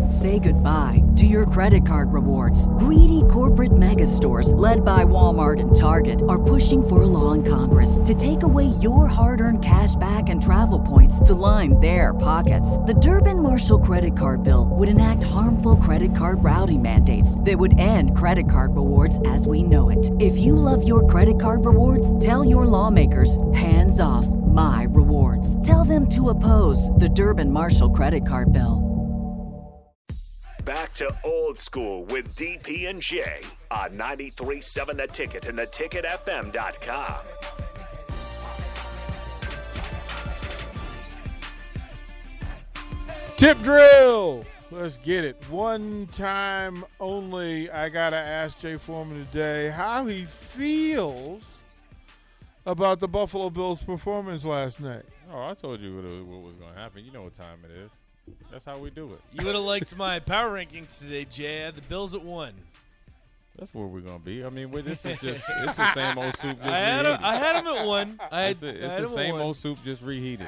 Say goodbye to your credit card rewards. Greedy corporate mega stores, led by Walmart and Target, are pushing for a law in Congress to take away your hard-earned cash back and travel points to line their pockets. The Durbin-Marshall credit card bill would enact harmful credit card routing mandates that would end credit card rewards as we know it. If you love your credit card rewards, tell your lawmakers, hands off my rewards. Tell them to oppose the Durbin-Marshall credit card bill. Back to old school with DP and J on 93.7 The Ticket and theticketfm.com. Tip drill. Let's get it. One time only. I got to ask Jay Foreman today how he feels about the Buffalo Bills' performance last night. Oh, I told you what was going to happen. You know what time it is. That's how we do it. You would have liked my power rankings today, Jay. I had the Bills at 1. That's where we're going to be. I mean, this is just it's the same old soup just reheated. I had them at 1. It's the same old soup just reheated.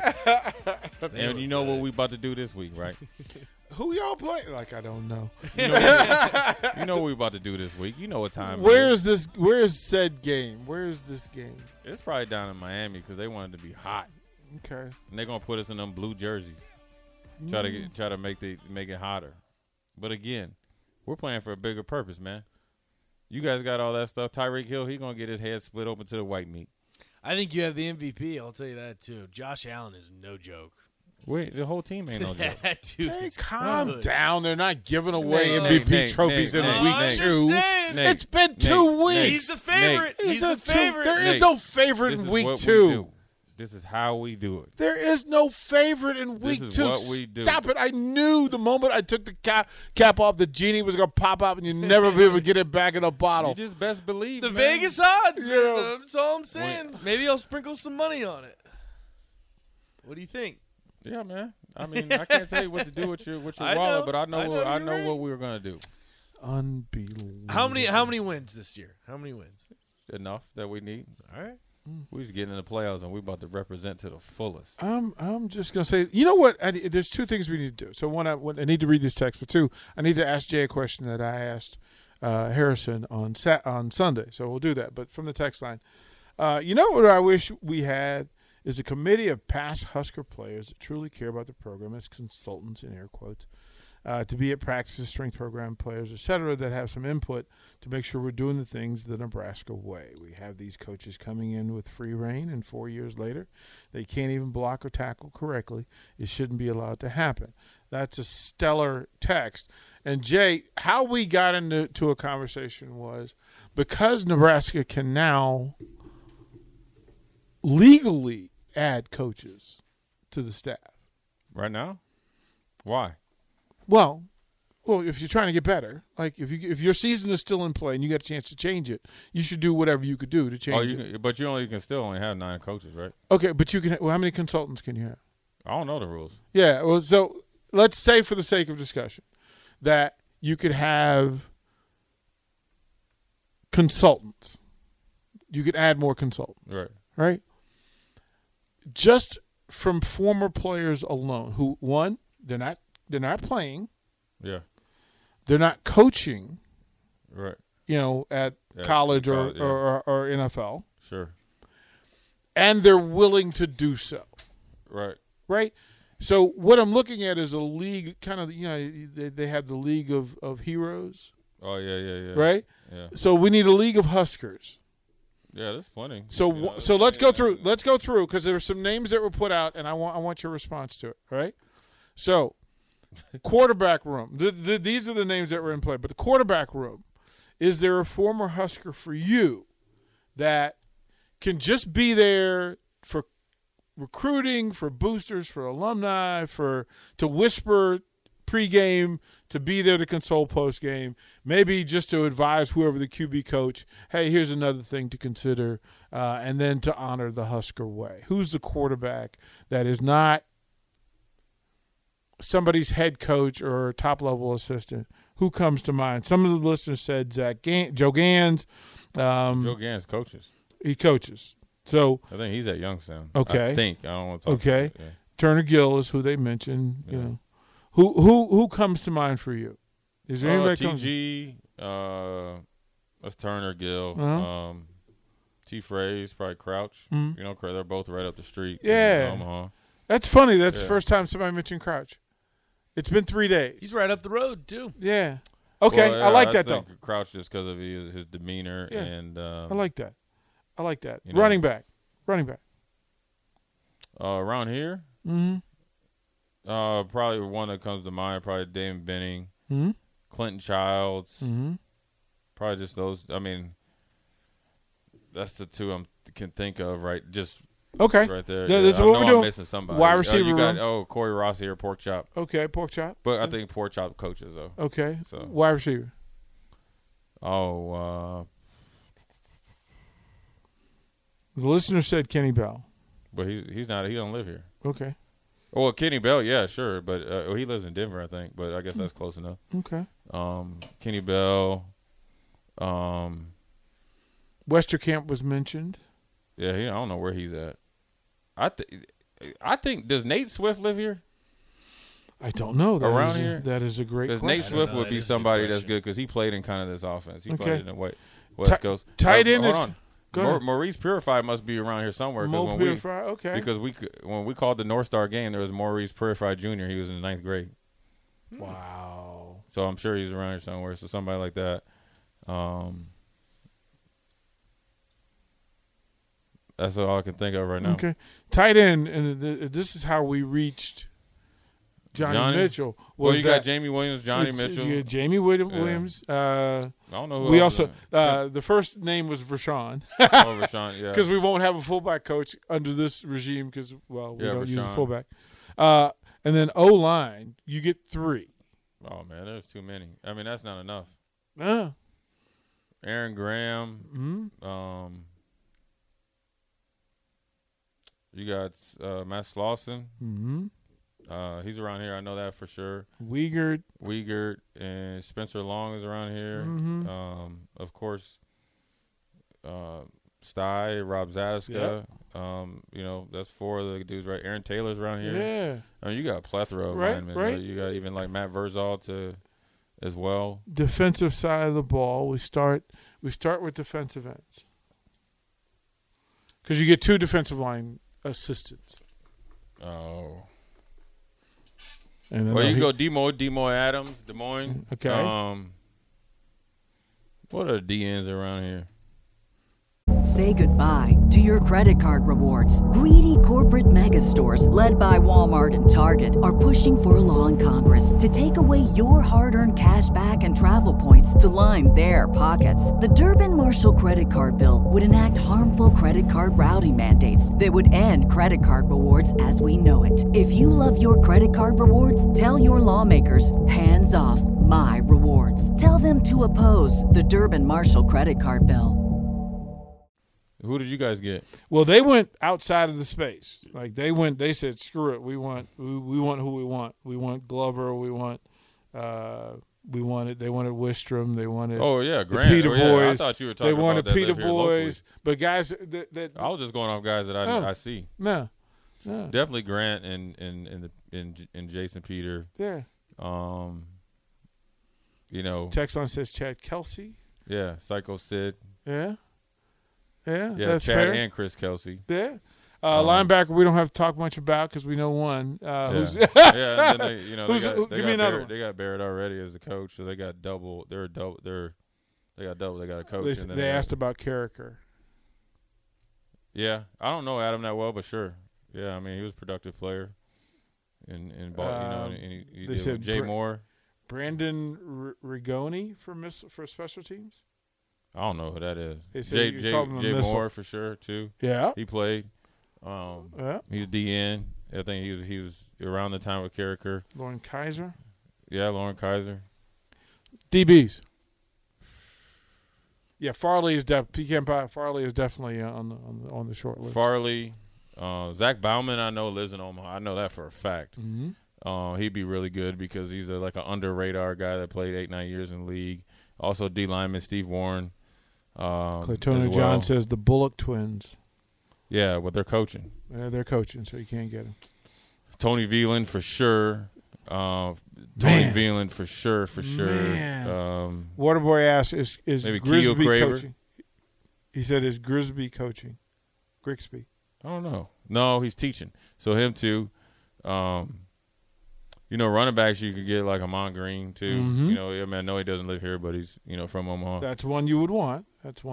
And you know what we about to do this week, right? Who y'all play? Like, I don't know. You know what we about to do this week. You know what time Where is said game? Where is this game? It's probably down in Miami because they wanted to be hot. Okay. And they're going to put us in them blue jerseys. Try to make it hotter. But again, we're playing for a bigger purpose, man. You guys got all that stuff. Tyreek Hill, he's going to get his head split open to the white meat. I think you have the MVP. I'll tell you that, too. Josh Allen is no joke. Wait, the whole team ain't no joke. Hey, calm down. They're not giving away MVP trophies in week 2. It's been 2 weeks. He's the favorite. He's the favorite. There is no favorite in week 2. This is how we do it. There is no favorite in week 2. This is what we do. Stop it. I knew the moment I took the cap off, the genie was going to pop up and you'd never be able to get it back in a bottle. You just best believe, the man. Vegas odds. That's all I'm saying. Maybe I'll sprinkle some money on it. What do you think? Yeah, man. I mean, I can't tell you what to do with your wallet, but I know what we were going to do. Unbelievable. How many wins this year? How many wins? Enough that we need. All right. We're just getting in the playoffs, and we're about to represent to the fullest. I'm just going to say, you know what? There's 2 things we need to do. So, one, I need to read this text, but 2, I need to ask Jay a question that I asked Harrison on Sunday. So, we'll do that. But from the text line, you know what I wish we had is a committee of past Husker players that truly care about the program as consultants, in air quotes, to be at practices, strength program players, et cetera, that have some input to make sure we're doing the things the Nebraska way. We have these coaches coming in with free reign, and 4 years later, they can't even block or tackle correctly. It shouldn't be allowed to happen. That's a stellar text. And, Jay, how we got into a conversation was because Nebraska can now legally add coaches to the staff. Right now? Why? Well, if you're trying to get better, like if your season is still in play and you got a chance to change it, you should do whatever you could do to change it. But you can still only have 9 coaches, right? Okay, but you can. Well, how many consultants can you have? I don't know the rules. Yeah. Well, so let's say for the sake of discussion that you could have consultants. You could add more consultants. Right. Right. Just from former players alone, who one, they're not playing. Yeah. They're not coaching. Right. At college or NFL. Sure. And they're willing to do so. Right. Right? So what I'm looking at is a league, kind of, they have the League of Heroes. Oh, yeah. Right? Yeah. So we need a League of Huskers. Yeah, that's plenty. So let's go through. Let's go through because there were some names that were put out, and I want your response to it. All right? So quarterback room. These are the names that were in play. But the quarterback room, is there a former Husker for you that can just be there for recruiting, for boosters, for alumni, to whisper pregame, to be there to console postgame, maybe just to advise whoever the QB coach, hey, here's another thing to consider, and then to honor the Husker way. Who's the quarterback that is not somebody's head coach or top-level assistant? Who comes to mind? Some of the listeners said Joe Gans. Joe Gans coaches. He coaches. So I think he's at Youngstown. Okay. I don't want to talk okay. about it. Yeah. Turner Gill is who they mentioned. Who comes to mind for you? Is there anybody TG, that's Turner, Gill. Uh-huh. T. Fraze, probably Crouch. Mhm. You know, they're both right up the street. Yeah. In Omaha. That's funny. That's the Yeah. first time somebody mentioned Crouch. It's been 3 days. He's right up the road too. Yeah. Okay, Well, I like that think though. Crouch just because of his demeanor Yeah. and I like that. You know. Running back. around here. Mm-hmm. Probably one that comes to mind. Probably Damon Benning, Mm-hmm. Clinton Childs. Mm-hmm. Probably just those. I mean, that's the two I can think of. Right, just Okay. right there. Yeah, this is I what know we're I'm doing. missing somebody. Wide receiver You got room. Corey Ross here, Pork Chop. Okay, pork chop. But I think Pork Chop coaches though. Okay. So. Wide receiver. Oh, The listener said Kenny Bell. but he's not. He don't live here. Okay. Oh, well, Kenny Bell, yeah, sure, but he lives in Denver, I think. But I guess that's close enough. Okay. Kenny Bell. Westerkamp was mentioned. Yeah, I don't know where he's at. I think does Nate Swift live here? I don't know. Around here? That is a great Because question. Nate Swift know. would That be is a good somebody that's question. good because he played in kind of this offense. He Okay. played in the West Coast. Tight end hold is. on. Go ahead. Maurice Purified must be around here somewhere Mo Purifier, okay. because when we called the North Star game, there was Maurice Purified Jr. He was in the 9th grade, Wow. so I'm sure he's around here somewhere. So somebody like that. That's all I can think of right now. Okay. Tight end, and this is how we reached Johnny Mitchell. Well, you got that- Jamie Williams, Johnny it's- Mitchell. yeah, Jamie Williams. I don't know who We else also is the first name was Rashawn Rashawn, yeah. because we won't have a fullback coach under this regime because we Yeah, don't use a Rashawn. fullback. And then O line, you get 3. Oh man, there's too many. I mean, that's not enough. Uh, Aaron Graham. mm-hmm. You got Matt Slauson. Mm-hmm. He's around here. I know that for sure. Wiegert. And Spencer Long is around here. Mhm. Of course, Sty, Rob Zadiska. That's 4 of the dudes, right? Aaron Taylor's around here. Yeah. I mean, you got a plethora of Right, linemen. right. You got even like Matt Verzal as well. Defensive side of the ball, we start with defensive ends because you get 2 defensive line assistants. Oh. And then Well, you go Demo Adams, Des Moines. Okay. What are the DNs around here? Say goodbye to your credit card rewards. Greedy corporate mega stores, led by Walmart and Target, are pushing for a law in Congress to take away your hard-earned cash back and travel points to line their pockets. The Durbin-Marshall credit card bill would enact harmful credit card routing mandates that would end credit card rewards as we know it. If you love your credit card rewards, tell your lawmakers, hands off my rewards. Tell them to oppose the Durbin-Marshall credit card bill. Who did you guys get? Well, they went outside of the space. Like they said, screw it. We want who we want. We want Glover. They wanted Wistrom. They wanted Oh yeah, the Grant. Peter Oh, yeah. I boys. thought you were They talking wanted about that Peter live here locally. boys. But guys that I was just going off guys that Oh. I see. no. Definitely Grant and Jason Peter. Yeah. Text line says Chad Kelsey. Yeah, Psycho Sid. Yeah. Yeah, Yeah, that's Chad fair. and Chris Kelsey. Yeah. Linebacker, we don't have to talk much about because we know one. Who's Yeah, and then give me another one. They got Barrett already as the coach, so they got double. They got double. They got a coach. and then They got- asked about Carricker. Yeah, I don't know Adam that well, but sure. Yeah, I mean he was a productive player. And he they did said with Jay Moore. Brandon Rigoni for special teams. I don't know who that is. They said you called him a Jay missile. Moore for sure too. Yeah. He played. Yeah. He was DN. I think he was around the time with Carricker. Lauren Kaiser. Yeah, Lauren Kaiser. DBs. Yeah, Farley is Farley is definitely on the short list. Farley, Zach Bauman. I know lives in Omaha. I know that for a fact. Mm-hmm. He'd be really good because he's like an under radar guy that played 8-9 years in the league. Also D lineman Steve Warren. Claytona as John well. says the Bullock twins. Yeah, but they're coaching. They're coaching, so you can't get them. Tony Veland for sure. Tony Veland for sure. Man. Waterboy asked, is maybe Grisby Keo coaching? He said, is Grisby coaching? Grigsby. I don't know. No, he's teaching. So him too. Running backs you could get like Amon Green too. Mm-hmm. I know he doesn't live here, but he's from Omaha. That's one you would want.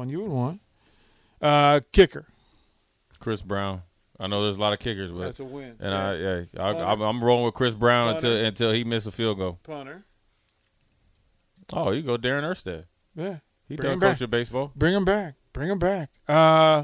Kicker. Chris Brown. I know there's a lot of kickers, but that's a win. And I'm rolling with Chris Brown until he misses a field goal. Punter. Oh, you go Darren Erstad. Yeah, he done coaching baseball. Bring him back. The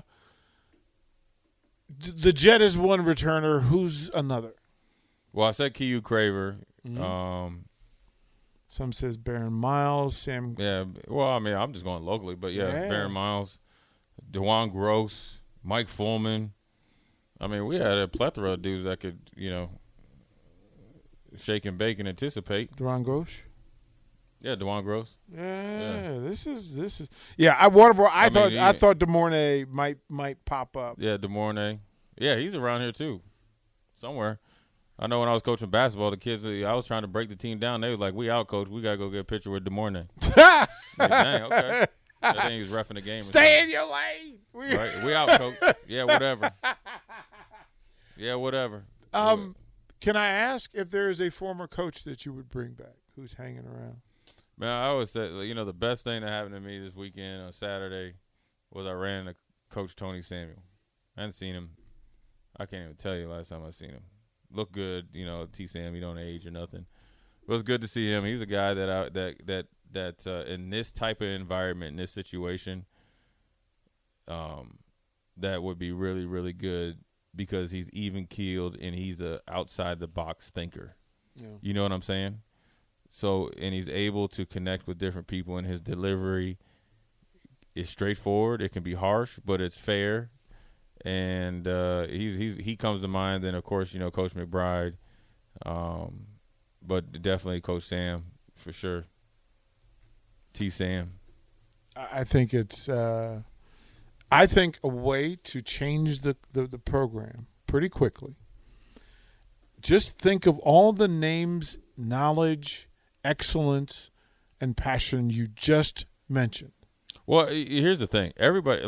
Jet is one returner. Who's another? Well, I said Keo Craver. Mm-hmm. Some says Baron Miles. Sam. Yeah. Well, I mean, I'm just going locally, but Baron Miles, DeJuan Gross, Mike Fullman. I mean, we had a plethora of dudes that could, shake and bake and anticipate. DeJuan Gross. Yeah, DeJuan Gross. Yeah. This is. Yeah, Waterboy. I thought DeMornay might pop up. Yeah, DeMornay. Yeah, he's around here too, somewhere. I know when I was coaching basketball, the kids, I was trying to break the team down. They was like, we out, coach. We got to go get a picture with DeMornay. Like, dang, okay. I think he was reffing the game. Stay in your lane. Right? We out, coach. Yeah, whatever. Can I ask if there is a former coach that you would bring back who's hanging around? Man, I always said, the best thing that happened to me this weekend on Saturday was I ran into Coach Tony Samuel. I hadn't seen him. I can't even tell you last time I seen him. Looked good, T-Sam, you don't age or nothing. It was good to see him. He's a guy that in this type of environment, in this situation, that would be really, really good because he's even-keeled and he's a outside-the-box thinker. Yeah. You know what I'm saying? So, and he's able to connect with different people, and his delivery is straightforward. It can be harsh, but it's fair. And he comes to mind. Then, of course, Coach McBride, but definitely Coach Sam for sure. T-Sam. I think it's I think a way to change the program pretty quickly. Just think of all the names, knowledge, excellence, and passion you just mentioned. Well, here's the thing. Everybody,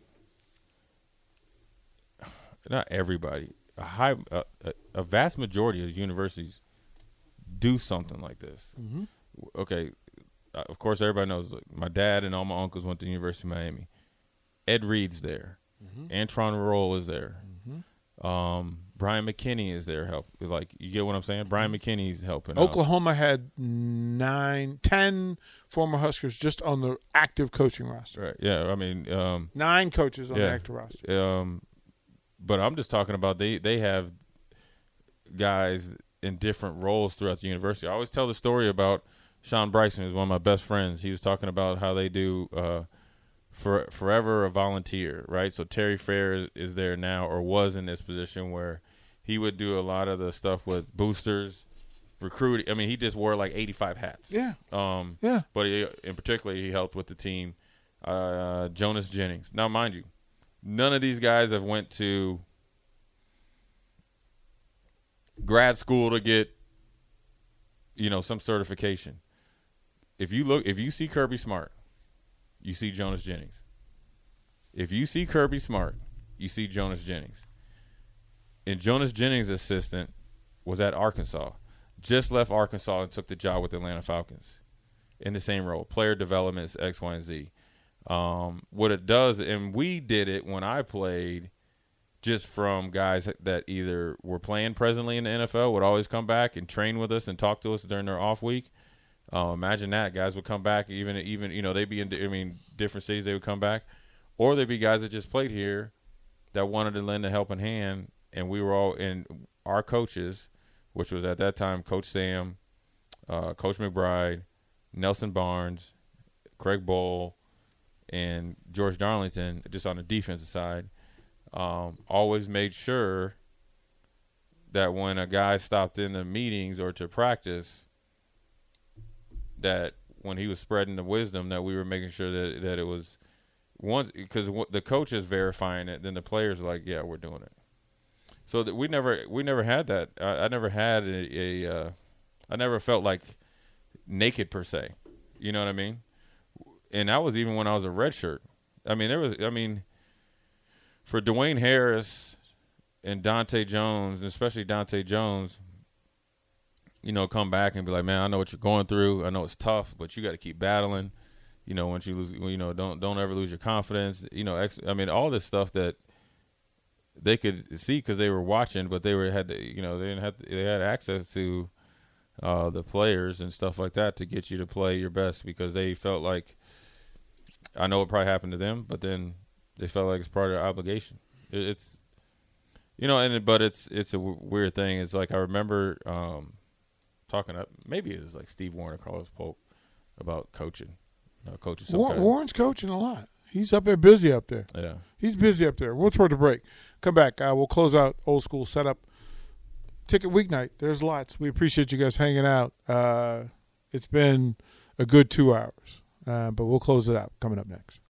not everybody, a vast majority of universities do something like this. Mm-hmm. Okay, of course, everybody knows my dad and all my uncles went to the University of Miami. Ed Reed's there. Mm-hmm. Antron Roll is there. Mm-hmm. Brian McKinney is there. You get what I'm saying? Brian McKinney's helping Oklahoma out. had 10 former Huskers just on the active coaching roster. Right, yeah. I mean 9 coaches on the active roster. But I'm just talking about they have guys in different roles throughout the university. I always tell the story about Sean Bryson, who's one of my best friends. He was talking about how they do forever a volunteer, right? So Terry Fair is there now, or was in this position where he would do a lot of the stuff with boosters, recruiting. I mean, he just wore 85 hats. Yeah. Yeah. But in particular, he helped with the team. Jonas Jennings. Now, mind you, none of these guys have went to grad school to get, some certification. If you see Kirby Smart, you see Jonas Jennings. If you see Kirby Smart, you see Jonas Jennings. And Jonas Jennings' assistant was at Arkansas. Just left Arkansas and took the job with the Atlanta Falcons in the same role. Player development, X, Y, and Z. What it does, and we did it when I played, just from guys that either were playing presently in the NFL, would always come back and train with us and talk to us during their off week. Imagine that. Guys would come back, even they'd be in different cities, they would come back. Or they'd be guys that just played here that wanted to lend a helping hand, and we were all in our coaches, which was at that time Coach Sam, Coach McBride, Nelson Barnes, Craig Bowl, and George Darlington, just on the defensive side, always made sure that when a guy stopped in the meetings or to practice, that when he was spreading the wisdom, that we were making sure that it was once, because the coach is verifying it, then the players are like, yeah, we're doing it. So that we never had that. I never had I never felt like naked per se. You know what I mean? And that was even when I was a redshirt. For Dwayne Harris and Dante Jones, and especially Dante Jones, come back and be like, man, I know what you're going through. I know it's tough, but you got to keep battling. Once you lose, don't ever lose your confidence. All this stuff that they could see because they were watching, but they had access to the players and stuff like that to get you to play your best because they felt like, I know it probably happened to them, but then they felt like it's part of their obligation. It's a weird thing. It's like I remember talking up, maybe it was like Steve Warren or Carlos Pope about coaching. Coaching Warren's coaching a lot. He's busy up there. Yeah. He's busy up there. We'll throw the break. Come back. We'll close out Old School Setup. Ticket weeknight. There's lots. We appreciate you guys hanging out. It's been a good 2 hours, but we'll close it out coming up next.